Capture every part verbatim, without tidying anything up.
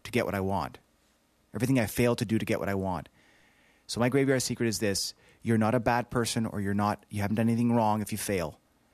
to get what I want. Everything I fail to do to get what I want. So my graveyard secret is this. You're not a bad person, or you're not, you haven't done anything wrong if you fail.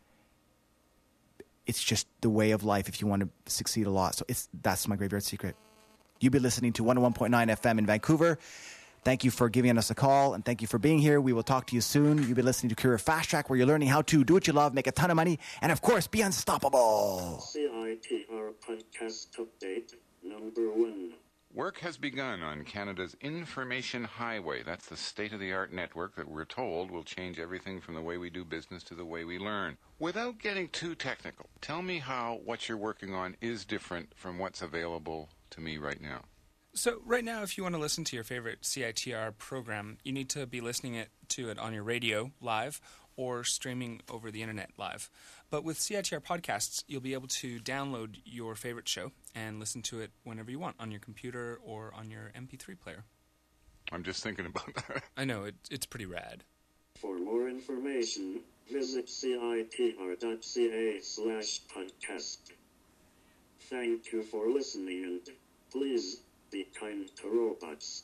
It's just the way of life if you want to succeed a lot. So it's that's my graveyard secret. You've been listening to one oh one point nine F M in Vancouver. Thank you for giving us a call, and thank you for being here. We will talk to you soon. You've been listening to Career Fast Track, where you're learning how to do what you love, make a ton of money, and of course, be unstoppable. C I T R Podcast Update number one. Work has begun on Canada's Information Highway. That's the state-of-the-art network that we're told will change everything from the way we do business to the way we learn. Without getting too technical, tell me how what you're working on is different from what's available to me right now. So right now, if you want to listen to your favorite C I T R program, you need to be listening it, to it on your radio live or streaming over the internet live. But with C I T R podcasts, you'll be able to download your favorite show and listen to it whenever you want on your computer or on your M P three player. I'm just thinking about that. I know, it, it's pretty rad. For more information, visit citr.ca slash podcast. Thank you for listening, and please be kind to robots.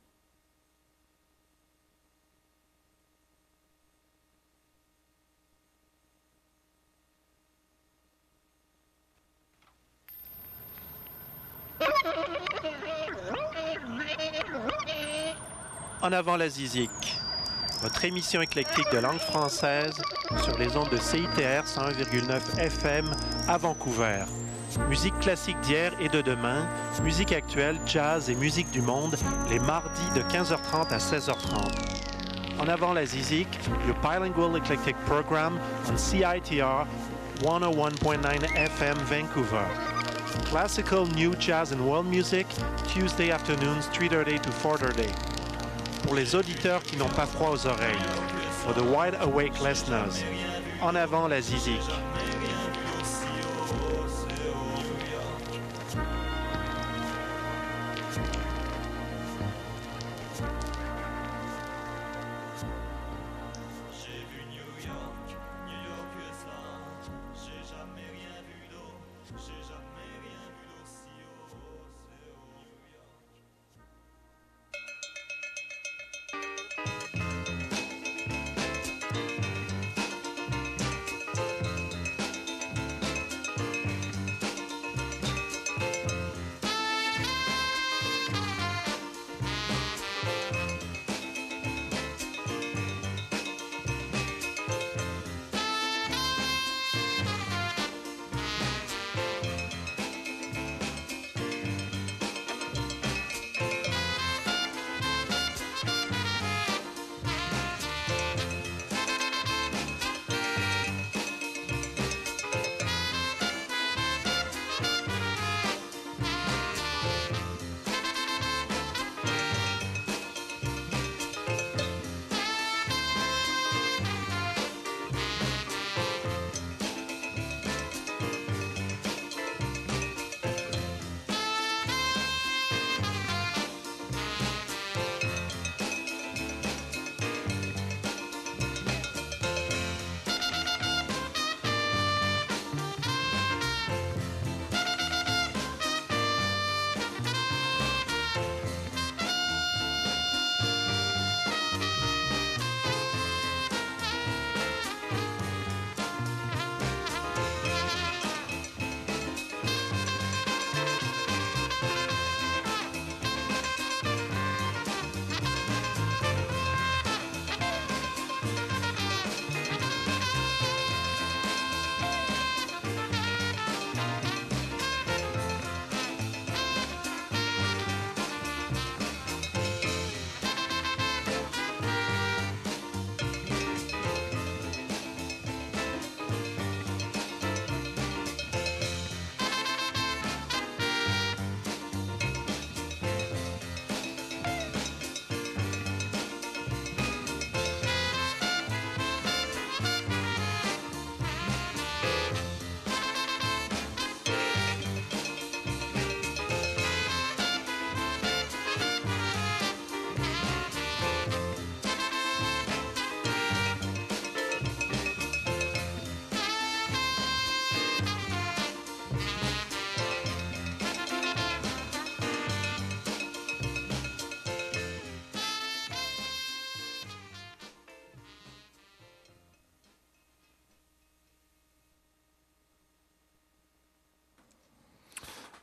En avant la Zizik, votre émission éclectique de langue française sur les ondes de C I T R cent un virgule neuf F M à Vancouver. Musique classique d'hier et de demain, musique actuelle, jazz et musique du monde, les mardis de quinze heures trente à seize heures trente. En avant la Zizik, your bilingual eclectic program on C I T R one oh one point nine F M Vancouver. Classical, new jazz and world music, Tuesday afternoons three thirty to four thirty. Pour les auditeurs qui n'ont pas froid aux oreilles, for the wide awake listeners, en avant la Zizik.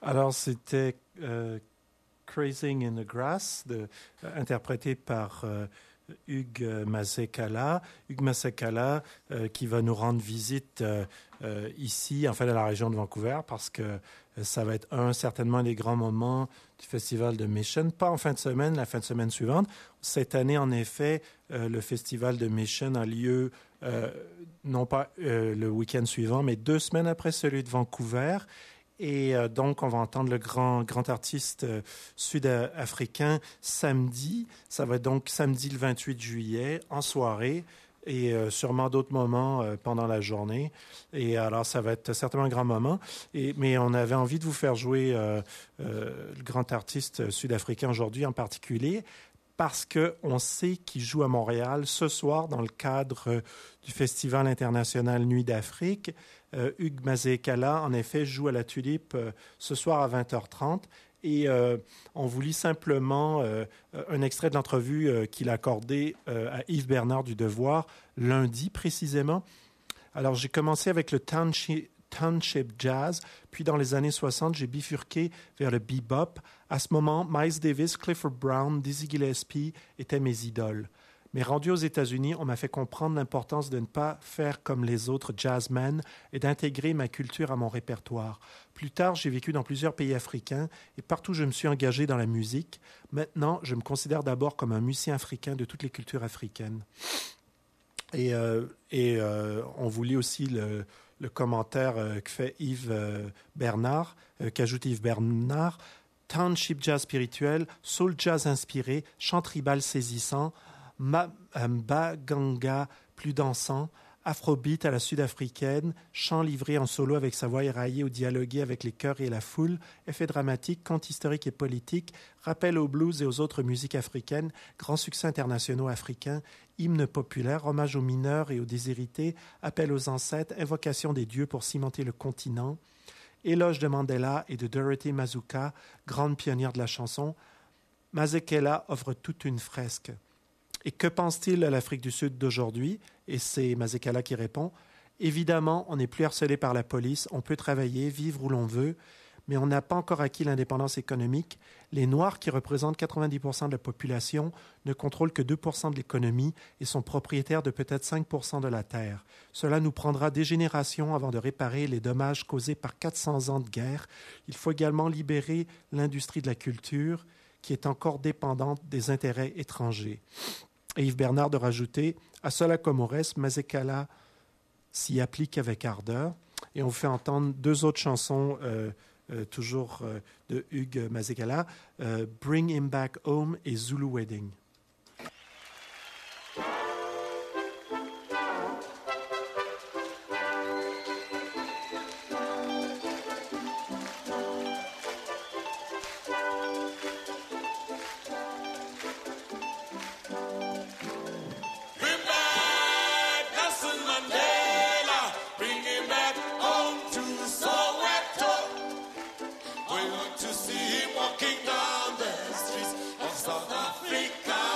Alors, c'était euh, Crazing in the Grass, de, euh, interprété par euh, Hugues Masekela. Hugues Masekela euh, qui va nous rendre visite euh, euh, ici, en fait, à la région de Vancouver, parce que euh, ça va être un, certainement, des grands moments du Festival de Mission. Pas en fin de semaine, la fin de semaine suivante. Cette année, en effet, euh, le Festival de Mission a lieu, euh, non pas euh, le week-end suivant, mais deux semaines après celui de Vancouver. Et euh, donc, on va entendre le grand, grand artiste euh, sud-africain samedi. Ça va être donc samedi le vingt-huit juillet, en soirée, et euh, sûrement d'autres moments euh, pendant la journée. Et alors, ça va être certainement un grand moment. Et, mais on avait envie de vous faire jouer euh, euh, le grand artiste sud-africain aujourd'hui en particulier, parce qu'on sait qu'il joue à Montréal ce soir dans le cadre euh, du Festival international Nuit d'Afrique. Euh, Hugues Masekela, en effet, joue à la Tulipe euh, ce soir à vingt heures trente. Et euh, on vous lit simplement euh, un extrait de l'entrevue euh, qu'il a accordée euh, à Yves Bernard du Devoir, lundi précisément. Alors, j'ai commencé avec le Township, Township Jazz, puis dans les années soixante, j'ai bifurqué vers le bebop. À ce moment, Miles Davis, Clifford Brown, Dizzy Gillespie étaient mes idoles. Mais rendu aux États-Unis, on m'a fait comprendre l'importance de ne pas faire comme les autres jazzmen et d'intégrer ma culture à mon répertoire. Plus tard, j'ai vécu dans plusieurs pays africains et partout je me suis engagé dans la musique. Maintenant, je me considère d'abord comme un musicien africain de toutes les cultures africaines. Et, euh, et euh, on vous lit aussi le, le commentaire euh, que fait Yves euh, Bernard, euh, qu'ajoute Yves Bernard. Township jazz spirituel, soul jazz inspiré, chant tribal saisissant, mbaganga plus dansant, afrobeat à la sud-africaine, chant livré en solo avec sa voix éraillée ou dialogué avec les chœurs et la foule, effet dramatique, conte historique et politique, rappel au blues et aux autres musiques africaines, grands succès internationaux africains, hymnes populaires, hommage aux mineurs et aux déshérités, appel aux ancêtres, invocation des dieux pour cimenter le continent, éloge de Mandela et de Dorothy Mazuka, grande pionnière de la chanson. Masekela offre toute une fresque. Et que pense-t-il de l'Afrique du Sud d'aujourd'hui? Et c'est Masekela qui répond. Évidemment, on n'est plus harcelé par la police, on peut travailler, vivre où l'on veut, mais on n'a pas encore acquis l'indépendance économique. Les Noirs, qui représentent quatre-vingt-dix pour cent de la population, ne contrôlent que deux pour cent de l'économie et sont propriétaires de peut-être cinq pour cent de la terre. Cela nous prendra des générations avant de réparer les dommages causés par quatre cents ans de guerre. Il faut également libérer l'industrie de la culture, qui est encore dépendante des intérêts étrangers. Et Yves Bernard de rajouter, à cela Comores, Masekela s'y applique avec ardeur. Et on vous fait entendre deux autres chansons, euh, euh, toujours euh, de Hugues Masekela, euh, Bring Him Back Home et Zulu Wedding. To see him walking down the streets of South Africa.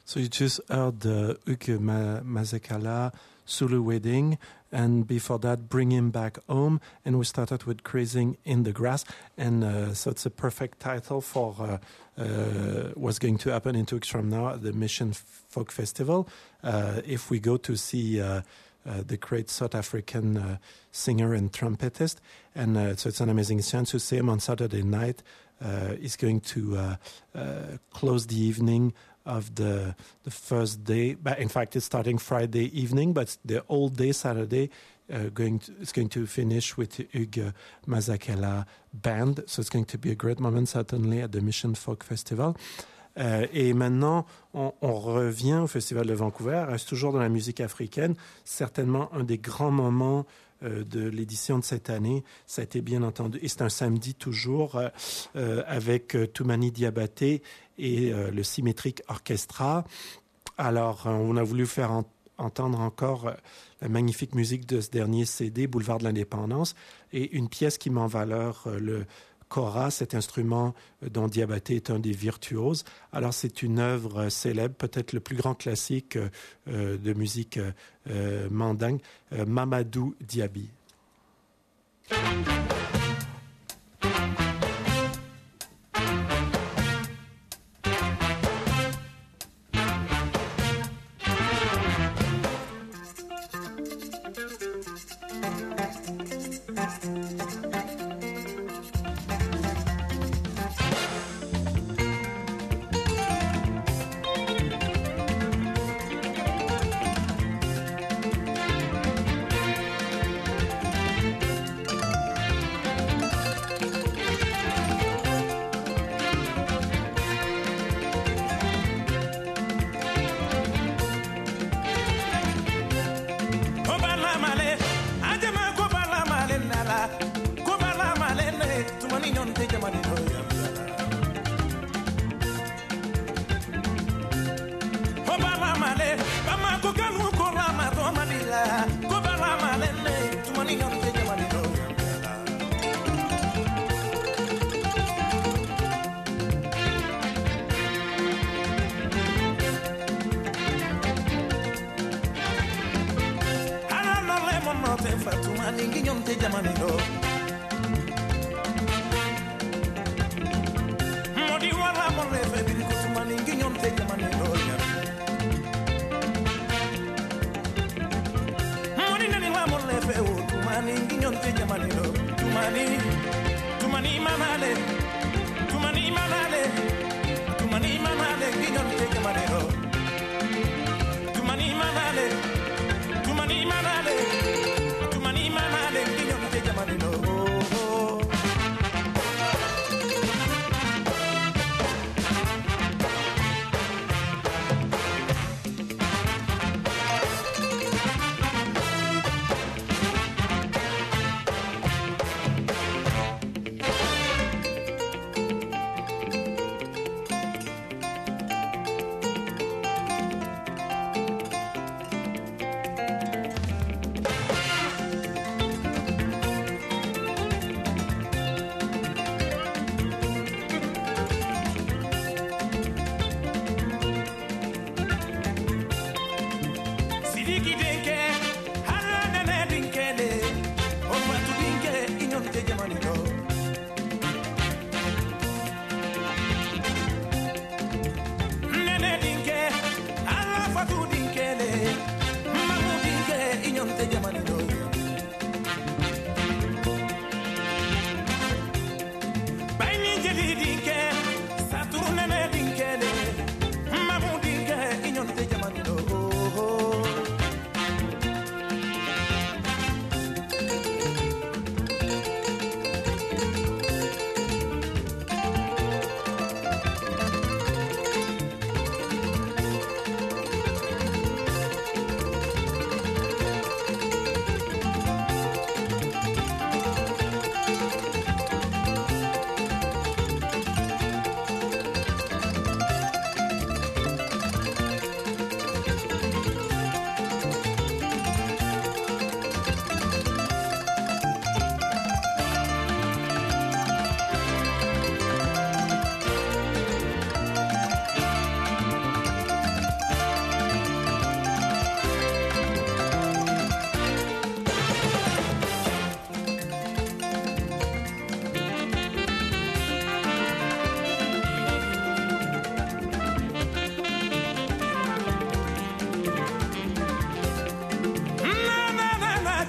So you just heard the Hugues Ma- Mazekala Zulu Wedding, and before that, Bring Him Back Home, and we started with Grazing in the Grass, and uh, so it's a perfect title for uh, uh, what's going to happen in two weeks from now at the Mission Folk Festival. Uh, if we go to see uh, uh, the great South African uh, singer and trumpetist, and uh, so it's an amazing chance to see him on Saturday night. Uh, he's going to uh, uh, close the evening of the the first day, but in fact it's starting Friday evening, but the whole day Saturday uh, going to, it's going to finish with the Hugues Mazekala band, so it's going to be a great moment certainly at the Mission Folk Festival. Euh, et maintenant, on, on revient au Festival de Vancouver, reste toujours dans la musique africaine, certainement un des grands moments euh, de l'édition de cette année. Ça a été bien entendu, et c'est un samedi toujours, euh, euh, avec euh, Toumani Diabaté et euh, le Symétrique Orchestra. Alors, euh, on a voulu faire en, entendre encore euh, la magnifique musique de ce dernier C D, Boulevard de l'Indépendance, et une pièce qui met en valeur euh, le kora, cet instrument dont Diabaté est un des virtuoses. Alors, c'est une œuvre célèbre, peut-être le plus grand classique euh, de musique euh, mandingue, euh, Mamadou Diaby.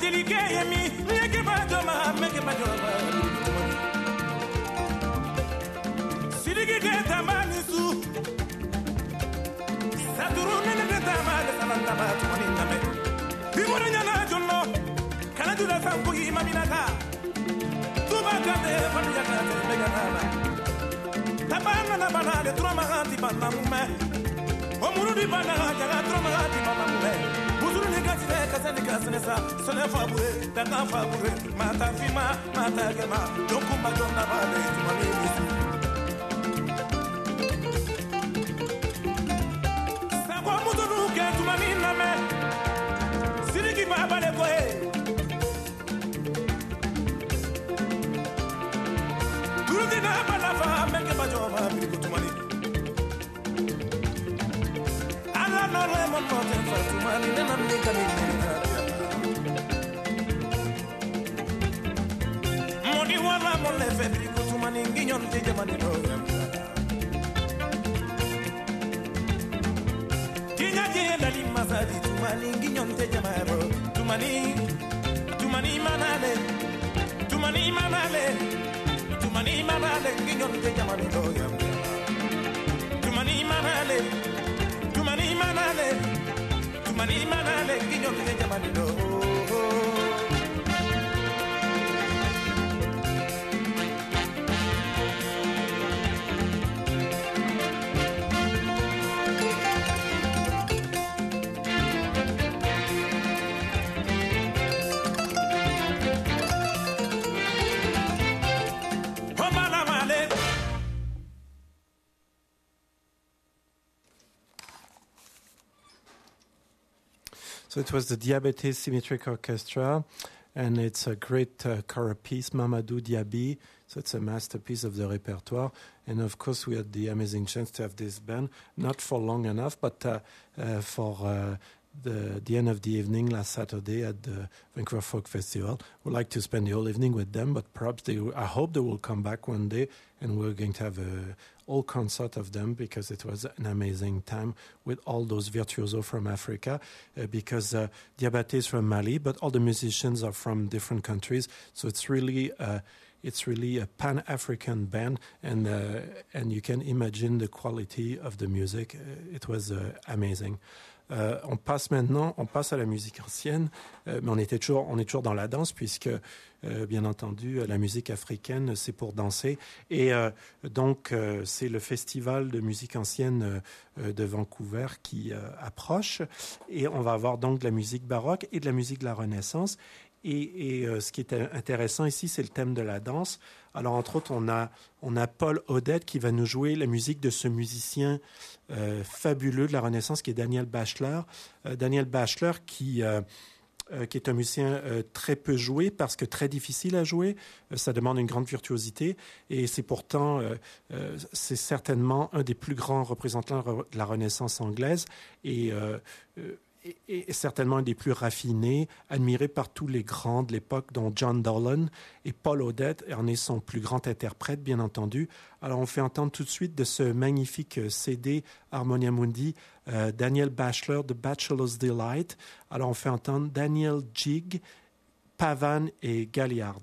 Atilike yemi, yeke bajoma, meke bajoma. Sidiki geta manisu, Saturu nene geta mani salanta batu mani name. Bimuri nyana jono, kanajula sanku imaminaka. Tuba kate familia kate mega nama. Tabana na bana de troma ganti bana mume. Omuru di bana jaga troma ganti bana mume. Buzuru ni gati ne kasani kasane sa. Sole fabure, dana fabure. Mata fima, mata gema. Dokumba jona bale tumani nisu. Sakwa mutunu ke tumani name. Siriki baba le koe. Turuti na bana fa menge bajoma biliku tumani. Ala no le mon moten fa tumani nena mnika ni nena. Moni wala mon le fe biliku tumani nginyon te jamani no. Kinya kienda di masadi tumani nginyon te jamaro. Tumani, tumani manale, tumani manale. Tumani manale, nginyon te jamani no. Tumani manale, tumani manale, tumani manale, nginyon te jamani no. So it was the Diabetes Symmetric Orchestra, and it's a great uh, choral piece, Mamadou Diaby. So it's a masterpiece of the repertoire. And of course, we had the amazing chance to have this band, not for long enough, but uh, uh, for uh, the, the end of the evening last Saturday at the Vancouver Folk Festival. We'd like to spend the whole evening with them, but perhaps they, I hope they will come back one day, and we're going to have a whole concert of them, because it was an amazing time with all those virtuosos from Africa, uh, because uh, Diabaté is from Mali, but all the musicians are from different countries. So it's really uh, it's really a Pan-African band, and uh, and you can imagine the quality of the music. Uh, it was uh, amazing. Euh, on passe maintenant, on passe à la musique ancienne, euh, mais on était toujours, on est toujours dans la danse, puisque euh, bien entendu la musique africaine c'est pour danser, et euh, donc euh, c'est le festival de musique ancienne euh, de Vancouver qui euh, approche, et on va avoir donc de la musique baroque et de la musique de la Renaissance. Et, et euh, ce qui est intéressant ici, c'est le thème de la danse. Alors, entre autres, on a, on a Paul Odette qui va nous jouer la musique de ce musicien euh, fabuleux de la Renaissance, qui est Daniel Bachelor. Euh, Daniel Bachelor qui, euh, euh, qui est un musicien euh, très peu joué, parce que très difficile à jouer. Euh, ça demande une grande virtuosité. Et c'est pourtant, euh, euh, c'est certainement un des plus grands représentants de la Renaissance anglaise. Et euh, euh, et certainement un des plus raffinés, admiré par tous les grands de l'époque, dont John Dolan, et Paul Odette en est son plus grand interprète, bien entendu. Alors, on fait entendre tout de suite de ce magnifique C D Harmonia Mundi, euh, Daniel Bachelor, The Bachelor's Delight. Alors, on fait entendre Daniel Jigg, Pavan et Galliard.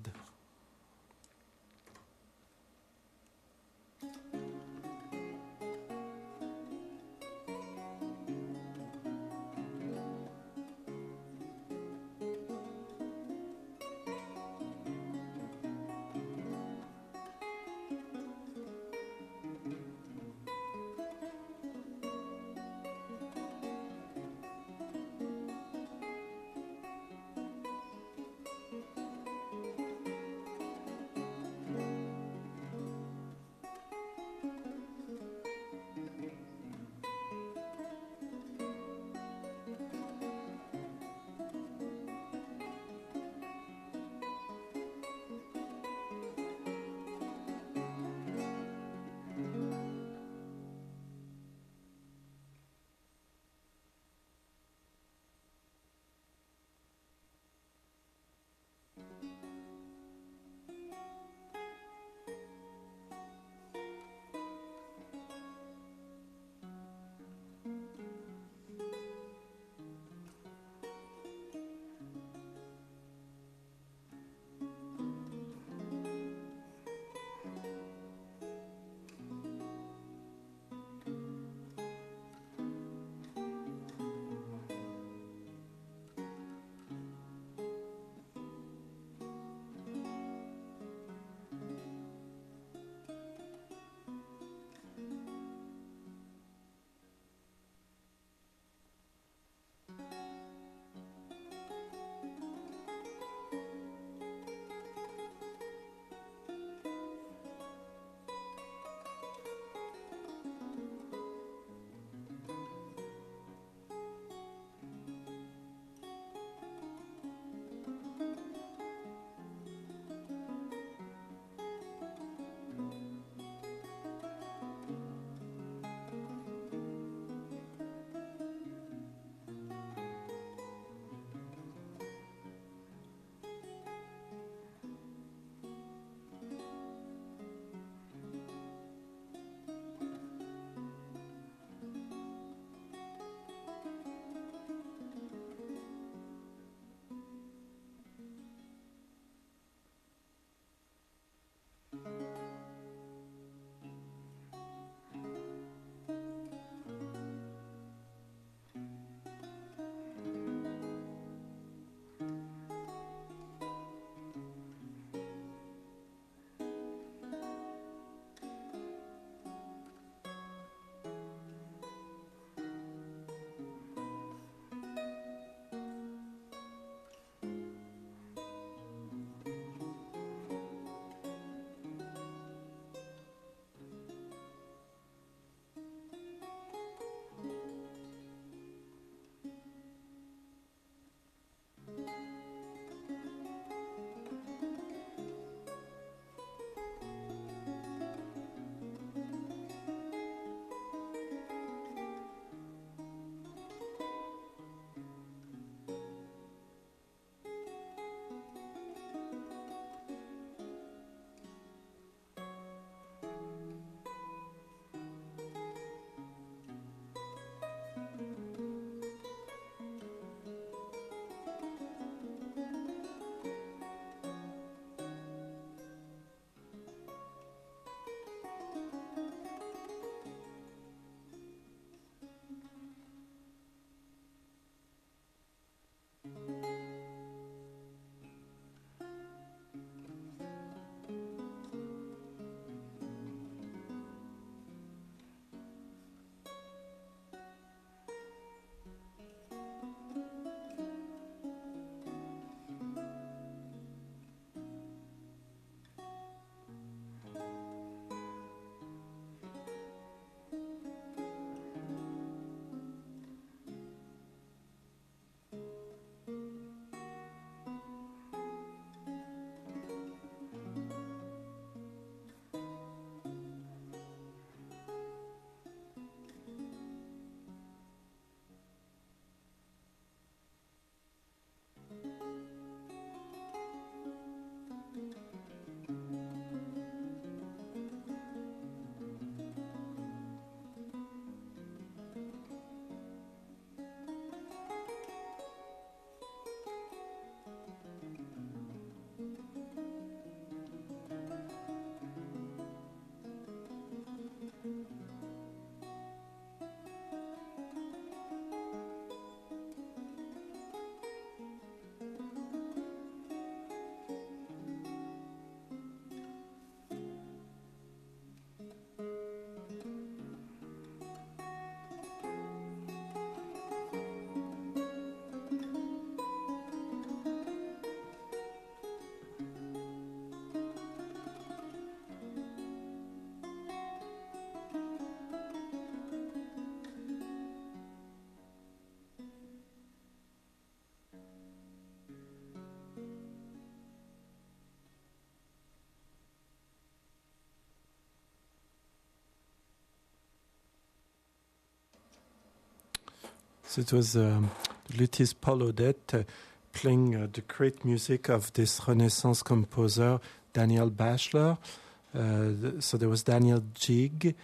So it was um, luthier Paul Odette uh, playing uh, the great music of this Renaissance composer, Daniel Bachelor. Uh, th- so there was Daniel Jig,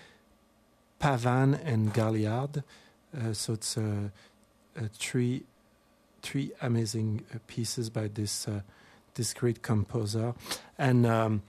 Pavan, and Galliard. Uh, so it's uh, uh, three three amazing uh, pieces by this uh, this great composer. And um,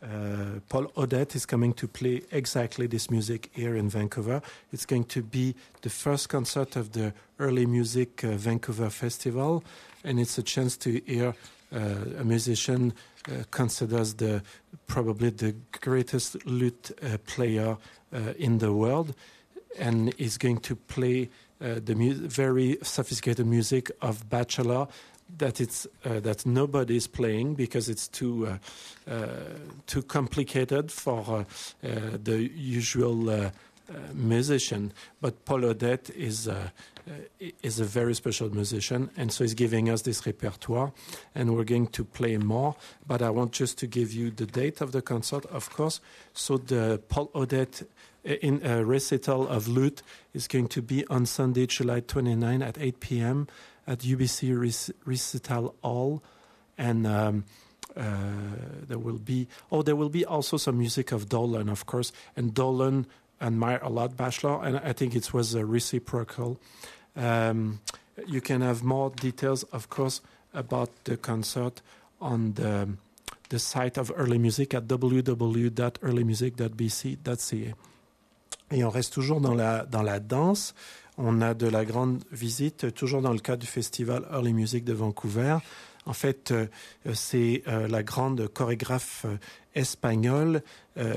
uh, Paul Odette is coming to play exactly this music here in Vancouver. It's going to be the first concert of the Early Music uh, Vancouver Festival, and it's a chance to hear uh, a musician uh, considers the probably the greatest lute uh, player uh, in the world, and is going to play uh, the mu- very sophisticated music of Bachelor that it's uh, that nobody is playing because it's too uh, uh, too complicated for uh, uh, the usual uh, uh, musician. But Paul Odette is uh, uh, is a very special musician, and so he's giving us this repertoire, and we're going to play more. But I want just to give you the date of the concert, of course. So the Paul Odette in a recital of lute is going to be on Sunday, July twenty-ninth at eight p.m. at U B C Rec- Recital Hall, and um, uh, there will be oh there will be also some music of Dolan, of course, and Dolan admire a lot Bachelor, and I think it was a reciprocal. Um, you can have more details, of course, about the concert on the the site of Early Music at w w w dot early music dot b c dot c a. Et on reste toujours dans la, dans la danse. On a de la grande visite, toujours dans le cadre du festival Early Music de Vancouver. En fait, euh, c'est euh, la grande chorégraphe euh, espagnole, euh,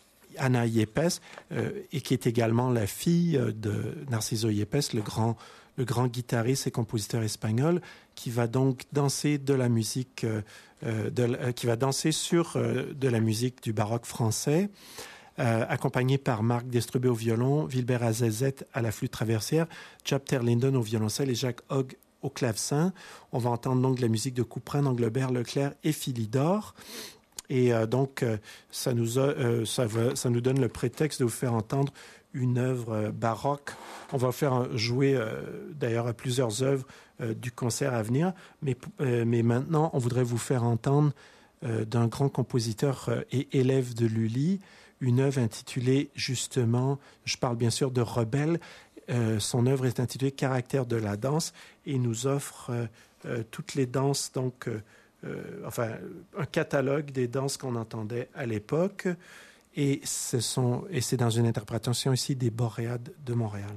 Ana Yepes, euh, et qui est également la fille euh, de Narciso Yepes, le grand, le grand guitariste et compositeur espagnol, qui va donc danser de la musique, euh, de, euh, qui va danser sur euh, de la musique du baroque français. Euh, accompagné par Marc Destrubé au violon, Wilbert Azazet à la flûte traversière, Chap Terlinden au violoncelle et Jacques Hogg au clavecin. On va entendre donc la musique de Couperin, d'Anglebert, Leclerc et Philidor. Et euh, donc, euh, ça, nous a, euh, ça, va, ça nous donne le prétexte de vous faire entendre une œuvre euh, baroque. On va faire jouer euh, d'ailleurs à plusieurs œuvres euh, du concert à venir. Mais, euh, mais maintenant, on voudrait vous faire entendre euh, d'un grand compositeur euh, et élève de Lully, une œuvre intitulée justement, je parle bien sûr de Rebelle, euh, son œuvre est intitulée Caractère de la danse et nous offre euh, euh, toutes les danses, donc, euh, euh, enfin, un catalogue des danses qu'on entendait à l'époque, et, ce sont, et c'est dans une interprétation ici des Boréades de Montréal.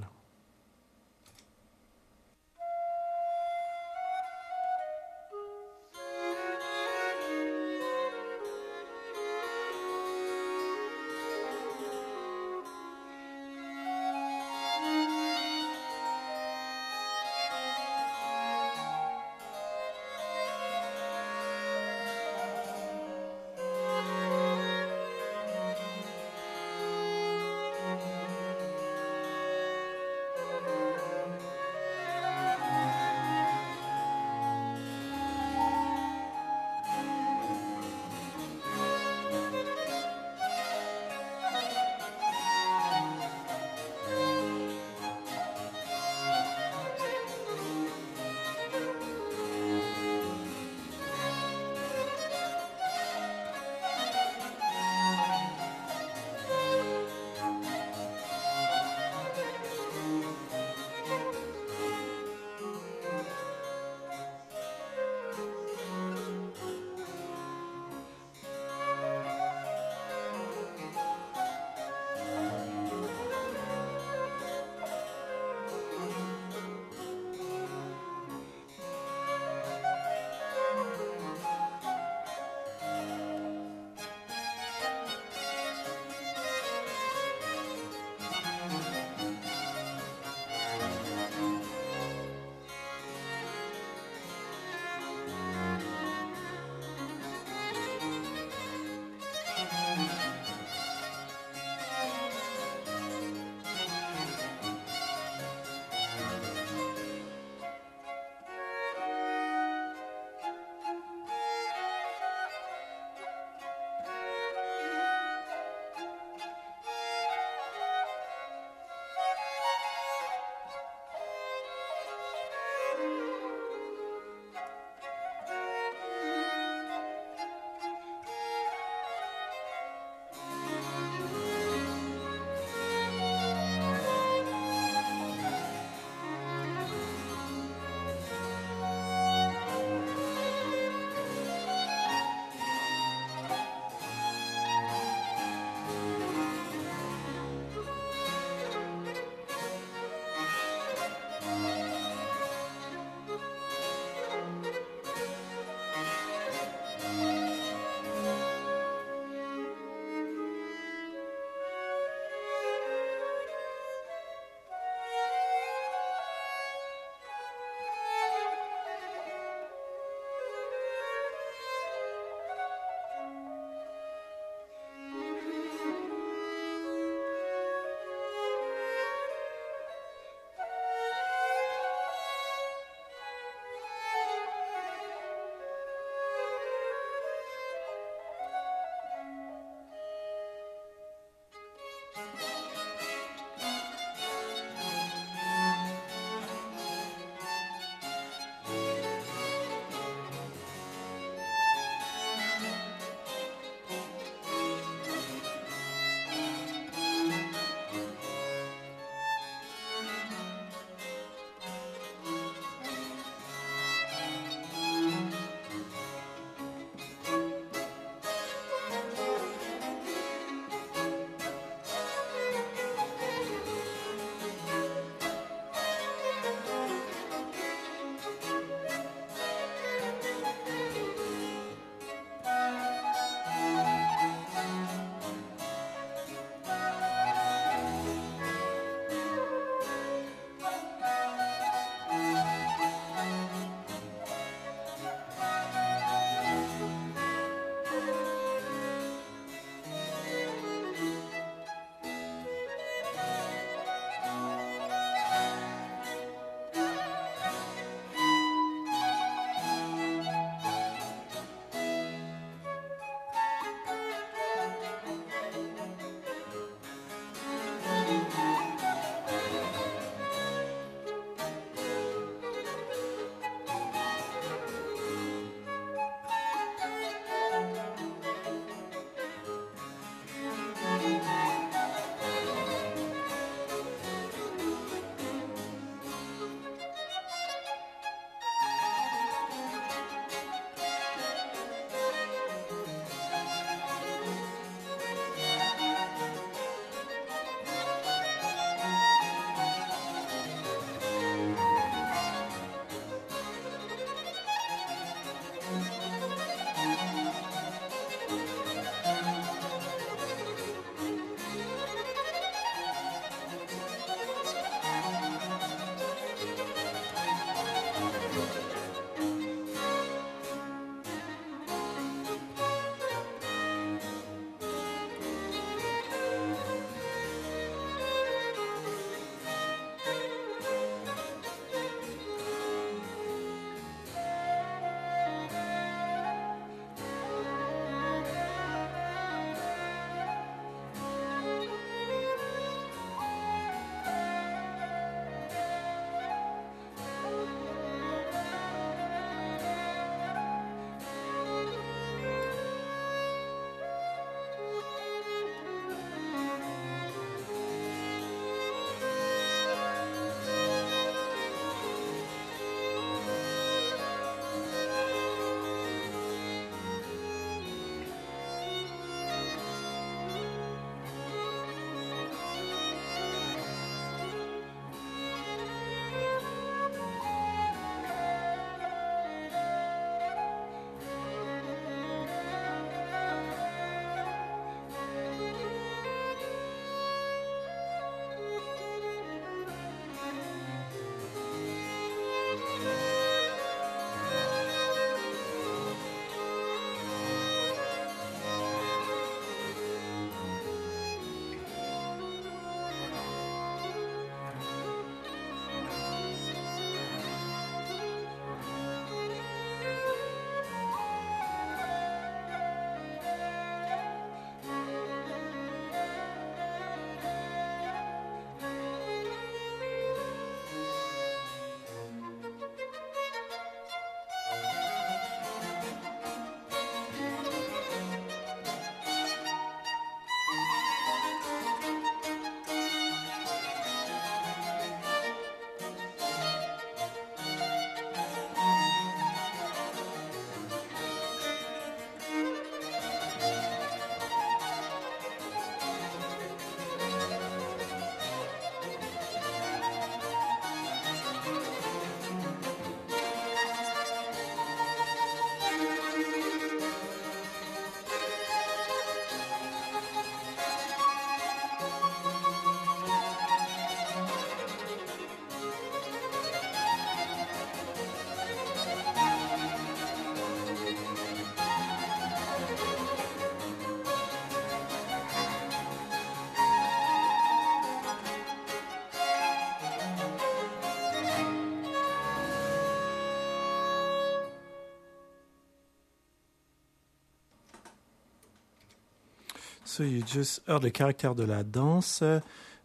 So you just heard le caractère de la danse. Uh,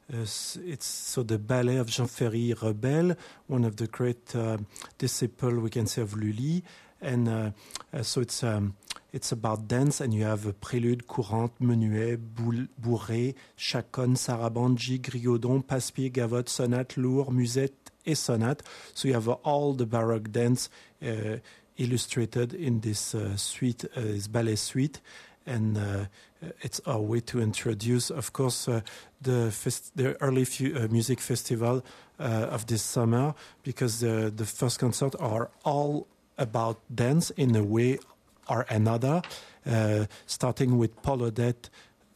it's so the ballet of Jean Ferry Rebelle, one of the great uh, disciples, we can say, of Lully. And uh, uh, so it's um, it's about dance, and you have a prélude, courante, menuet, boule, bourrée, chaconne, sarabande, gigue, rigodon, passe-pied, gavotte, sonate, lourd, musette, et sonate. So you have uh, all the Baroque dance uh, illustrated in this uh, suite, uh, this ballet suite. And uh, it's our way to introduce, of course, uh, the fest- the early fu- uh, music festival uh, of this summer, because the the first concerts are all about dance in a way or another, uh, starting with Paul Odette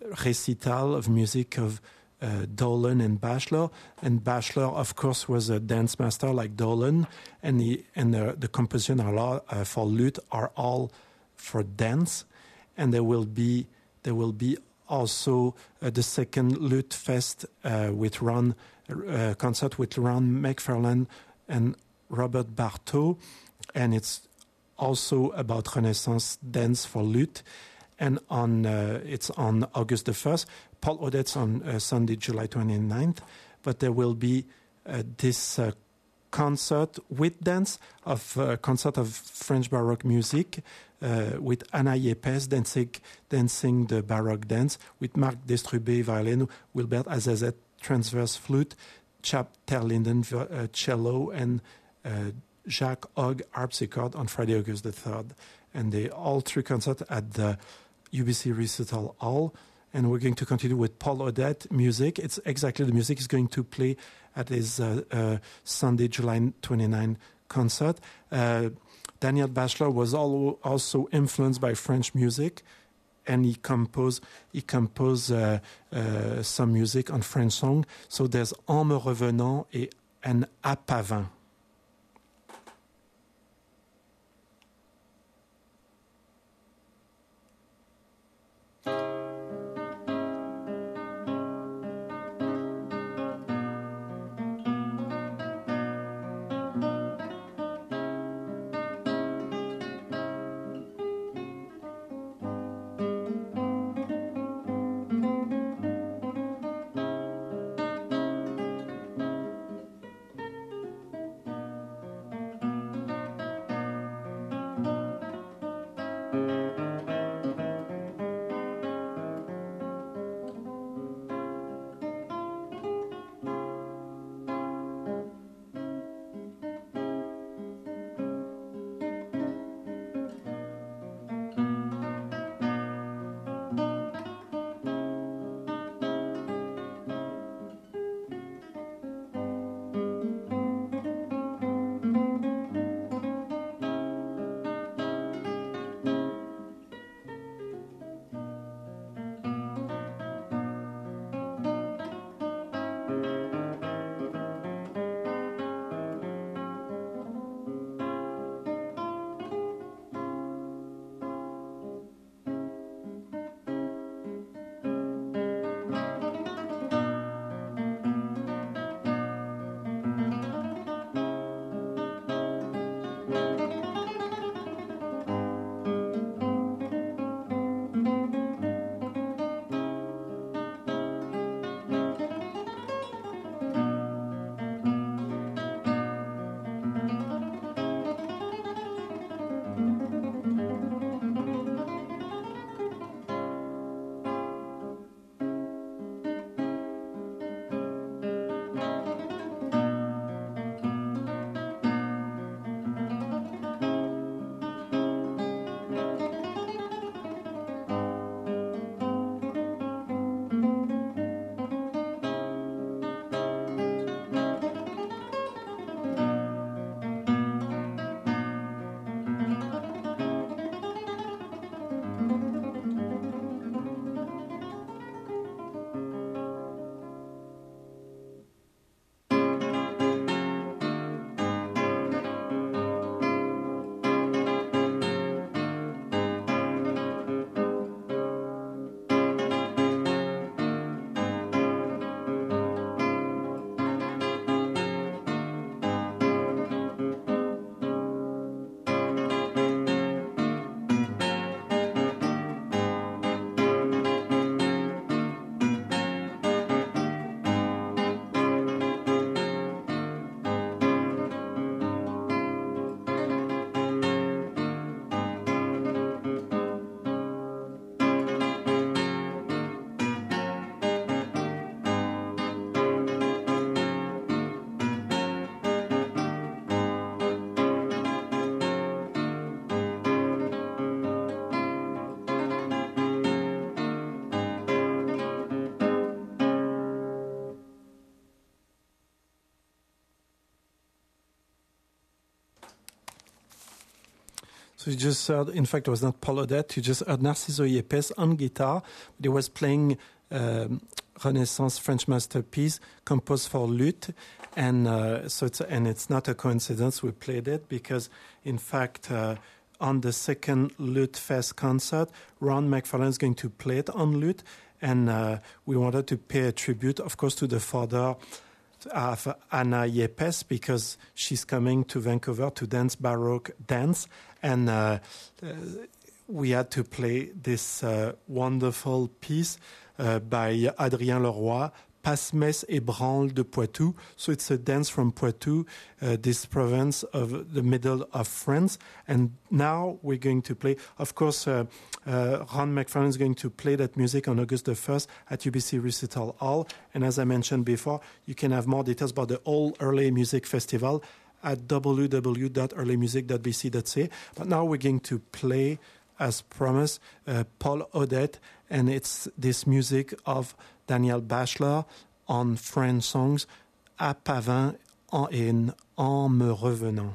recital of music of uh, Dolan and Bachelor. And Bachelor, of course, was a dance master like Dolan, and the and the, the composition are all, uh, for lute are all for dance. And there will be there will be also uh, the second Lute Fest uh, with Ron uh, concert with Ron McFarlane and Robert Bartow, and it's also about Renaissance dance for lute. And on uh, it's on August the first. Paul Odette's on uh, Sunday, July twenty-ninth. But there will be uh, this uh, concert with dance of uh, concert of French Baroque music. Uh, with Anna Yepes dancing, dancing the Baroque dance, with Marc Destrubé violin, Wilbert Azazet transverse flute, Chap Terlinden uh, cello, and uh, Jacques Hogg harpsichord on Friday, August the third. And they all three concerts at the U B C Recital Hall. And we're going to continue with Paul Odette music. It's exactly the music he's going to play at his uh, uh, Sunday, July twenty-ninth concert. Uh, Daniel Bachelor was all, also influenced by French music, and he composed he composed uh, uh, some music on French song. So there's En me revenant et Un à Pavin. So you just heard, in fact, it was not Paul Odette, you just heard Narciso Yepes on guitar. But he was playing um, Renaissance French masterpiece composed for lute. And uh, so it's, and it's not a coincidence we played it because, in fact, uh, on the second Lute Fest concert, Ron McFarlane is going to play it on lute. And uh, we wanted to pay a tribute, of course, to the father of Anna Yepes because she's coming to Vancouver to dance Baroque dance. And uh, uh, we had to play this uh, wonderful piece uh, by Adrien Leroy, Passe-Messe et Branle de Poitou. So it's a dance from Poitou, uh, this province of the middle of France. And now we're going to play, of course, uh, uh, Ron McFarlane is going to play that music on August the first at U B C Recital Hall. And as I mentioned before, you can have more details about the All Early Music Festival at w w w dot early music dot b c dot c a. But now we're going to play, as promised, uh, Paul Odette, and it's this music of Daniel Bachelor on French songs, à Pavin en, en me revenant.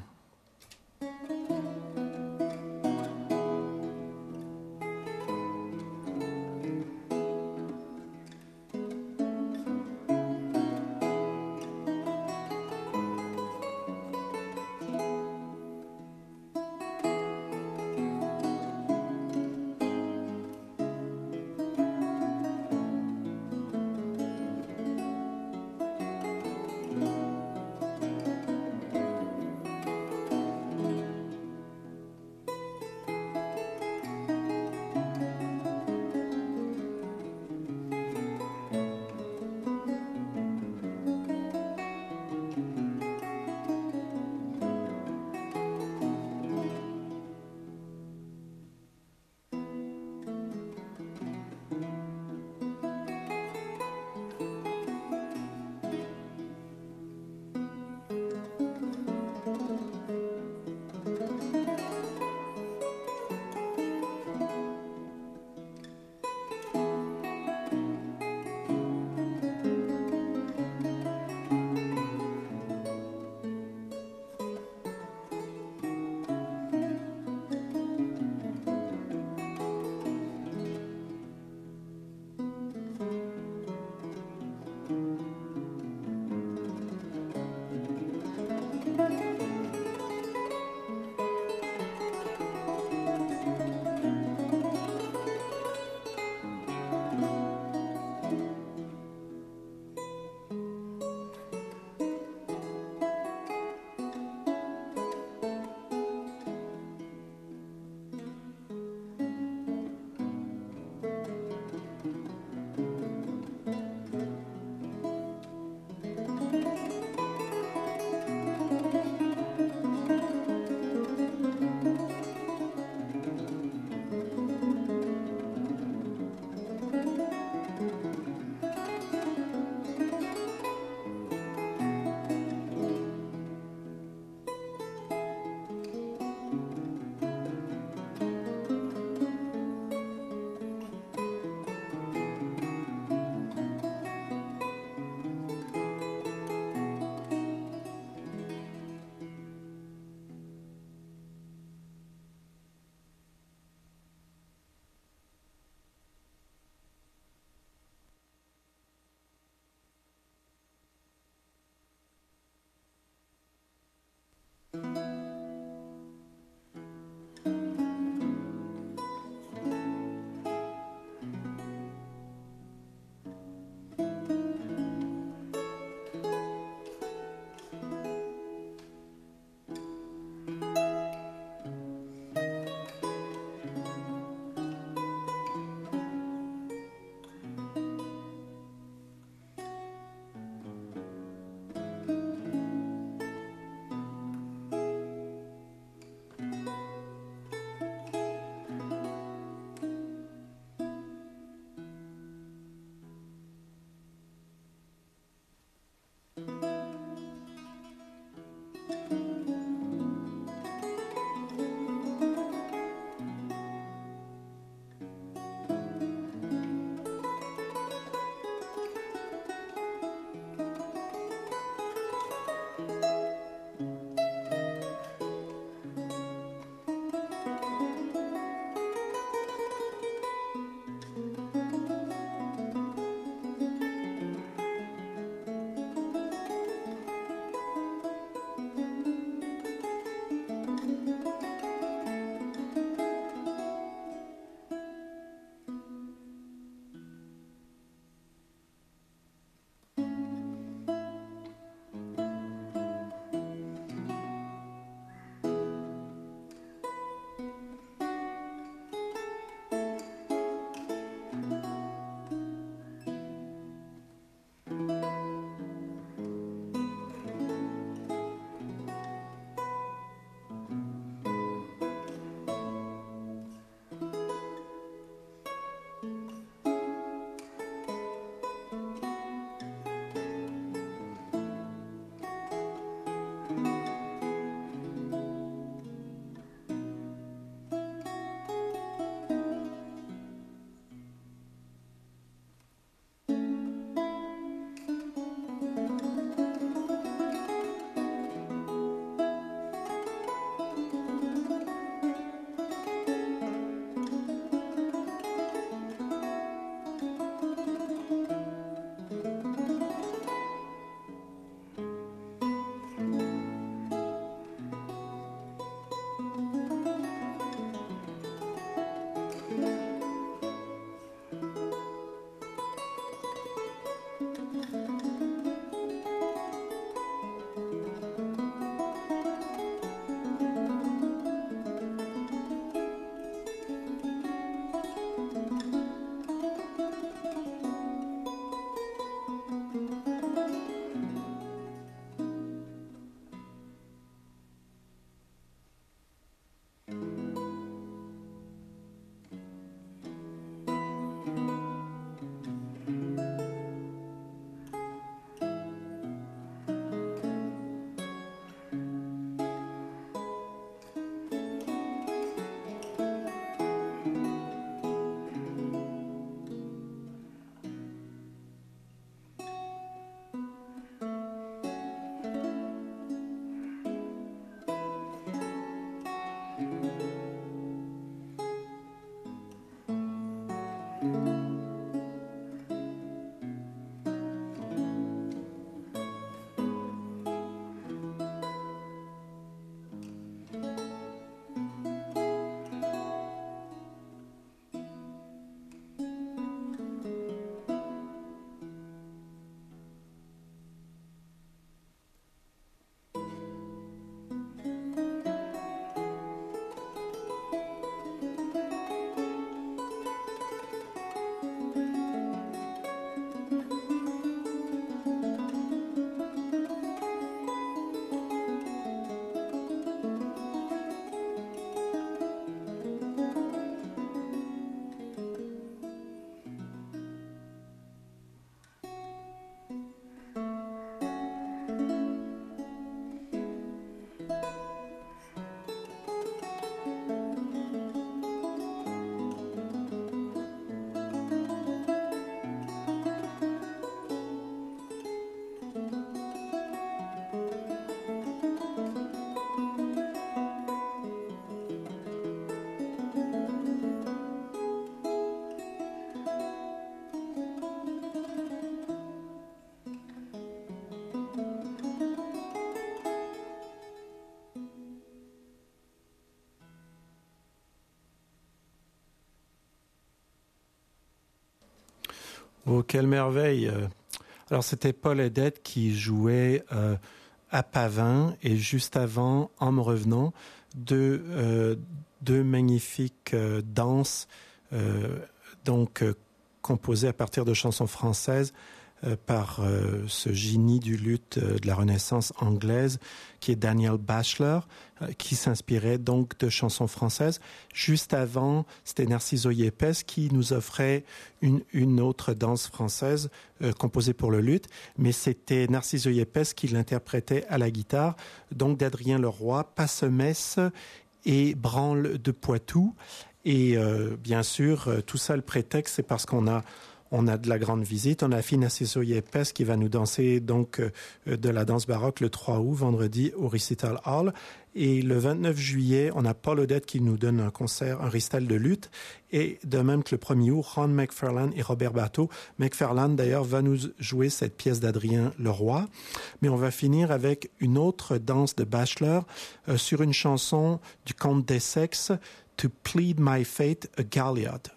Oh, quelle merveille! Alors, c'était Paul Edette qui jouait euh, à Pavin et juste avant, en me revenant, deux, euh, deux magnifiques euh, danses euh, donc euh, composées à partir de chansons françaises euh, par euh, ce génie du luth euh, de la Renaissance anglaise qui est Daniel Bachelor, euh, qui s'inspirait donc de chansons françaises. Juste avant, c'était Narciso Yepes qui nous offrait une, une autre danse française euh, composée pour le luth, mais c'était Narciso Yepes qui l'interprétait à la guitare, donc d'Adrien Leroy, Passemesse et Branle de Poitou. Et euh, bien sûr, euh, tout ça, le prétexte, c'est parce qu'on a On a de la grande visite. On a Fille Narciso Yepes qui va nous danser donc euh, de la danse baroque le trois août, vendredi, au Recital Hall. Et le vingt-neuf juillet, on a Paul Odette qui nous donne un concert, un récital de luth. Et de même que le premier août, Ron McFarlane et Robert Bateau. McFarlane, d'ailleurs, va nous jouer cette pièce d'Adrien Leroy. Mais on va finir avec une autre danse de Bachelor euh, sur une chanson du comte d'Essex, To Plead My Fate, a Galliard.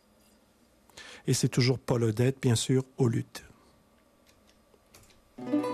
Et c'est toujours Paul Odette, bien sûr, au luth.